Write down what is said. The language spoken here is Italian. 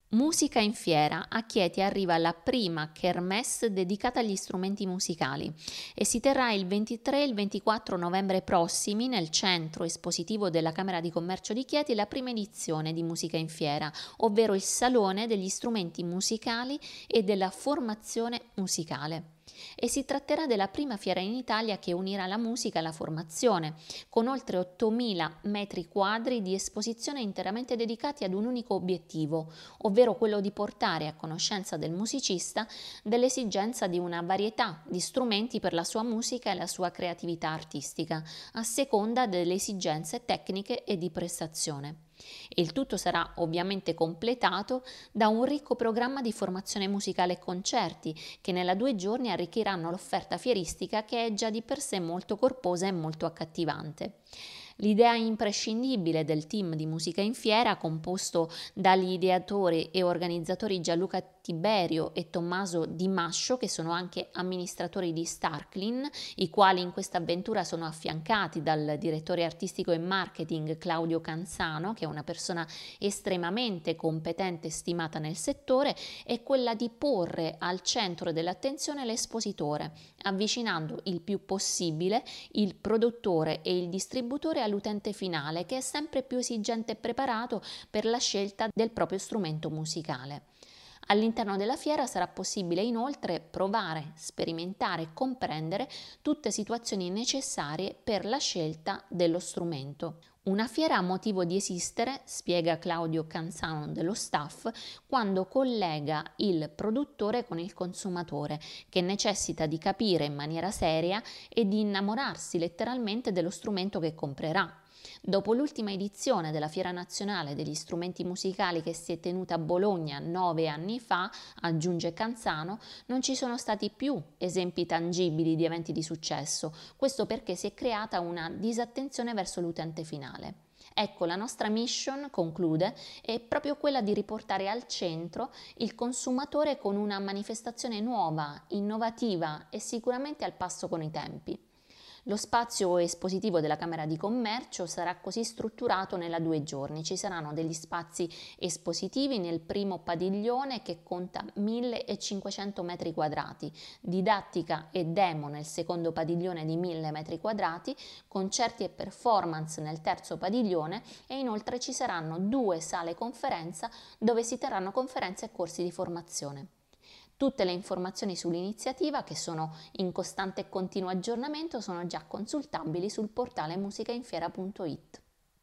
Musica in fiera. A Chieti arriva la prima kermesse dedicata agli strumenti musicali e si terrà il 23 e il 24 novembre prossimi nel centro espositivo della Camera di Commercio di Chieti la prima edizione di Musica in fiera, ovvero il Salone degli strumenti musicali e della formazione musicale. E si tratterà della prima fiera in Italia che unirà la musica alla formazione, con oltre 8.000 metri quadri di esposizione interamente dedicati ad un unico obiettivo, ovvero quello di portare a conoscenza del musicista dell'esigenza di una varietà di strumenti per la sua musica e la sua creatività artistica, a seconda delle esigenze tecniche e di prestazione. Il tutto sarà ovviamente completato da un ricco programma di formazione musicale e concerti che nella 2 giorni arricchiranno l'offerta fieristica che è già di per sé molto corposa e molto accattivante. L'idea imprescindibile del team di Musica in Fiera, composto dagli ideatori e organizzatori Gianluca Tiberio e Tommaso Di Mascio, che sono anche amministratori di Starclean, i quali in questa avventura sono affiancati dal direttore artistico e marketing Claudio Canzano, che è una persona estremamente competente e stimata nel settore, è quella di porre al centro dell'attenzione l'espositore, avvicinando il più possibile il produttore e il distributore all'utente finale, che è sempre più esigente e preparato per la scelta del proprio strumento musicale. All'interno della fiera sarà possibile inoltre provare, sperimentare e comprendere tutte situazioni necessarie per la scelta dello strumento. Una fiera ha motivo di esistere, spiega Claudio Canzano dello staff, quando collega il produttore con il consumatore, che necessita di capire in maniera seria e di innamorarsi letteralmente dello strumento che comprerà. Dopo l'ultima edizione della Fiera Nazionale degli Strumenti Musicali che si è tenuta a Bologna 9 anni fa, aggiunge Canzano, non ci sono stati più esempi tangibili di eventi di successo, questo perché si è creata una disattenzione verso l'utente finale. Ecco, la nostra mission, conclude, è proprio quella di riportare al centro il consumatore con una manifestazione nuova, innovativa e sicuramente al passo con i tempi. Lo spazio espositivo della Camera di Commercio sarà così strutturato nella 2 giorni. Ci saranno degli spazi espositivi nel primo padiglione che conta 1.500 metri quadrati, didattica e demo nel secondo padiglione di 1.000 metri quadrati, concerti e performance nel terzo padiglione e inoltre ci saranno 2 sale conferenza dove si terranno conferenze e corsi di formazione. Tutte le informazioni sull'iniziativa, che sono in costante e continuo aggiornamento, sono già consultabili sul portale musicainfiera.it.